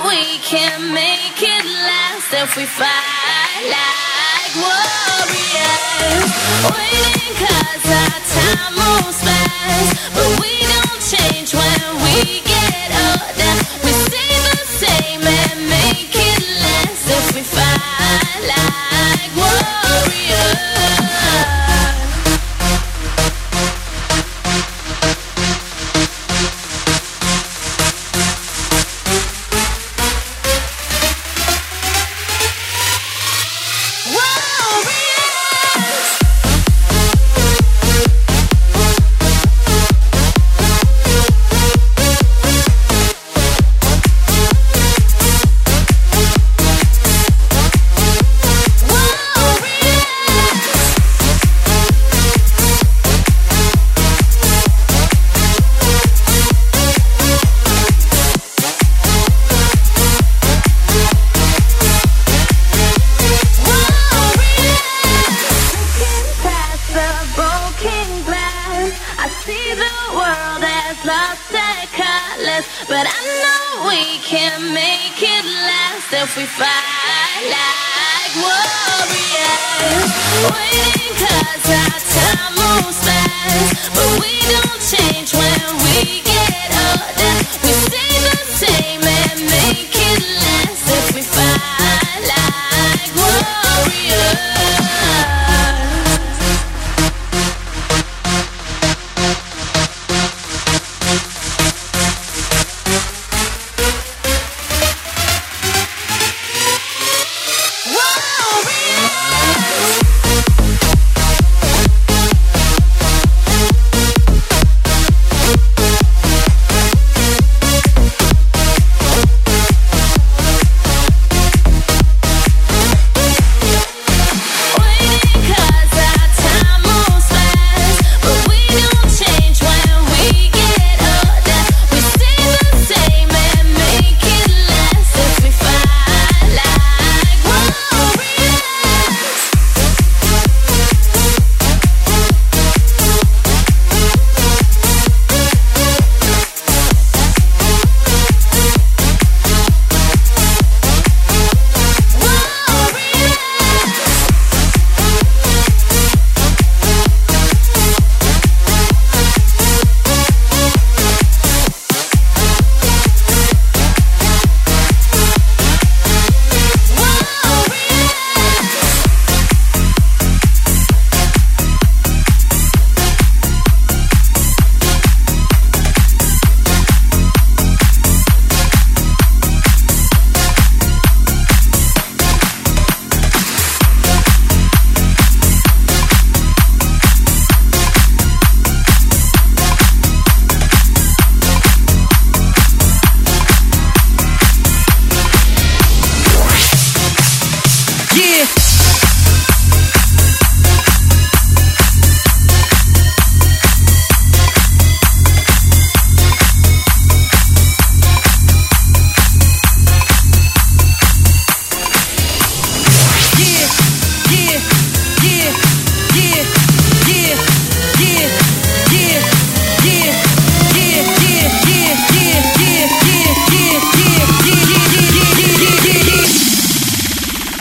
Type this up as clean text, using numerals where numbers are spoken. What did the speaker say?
we can make it last if we fight like warriors. Waiting 'cause our time moves fast, but we don't change when we get older. We stay the same and make it last if we fight like warriors. But I know we can make it last if we fight like warriors. Waiting 'cause our time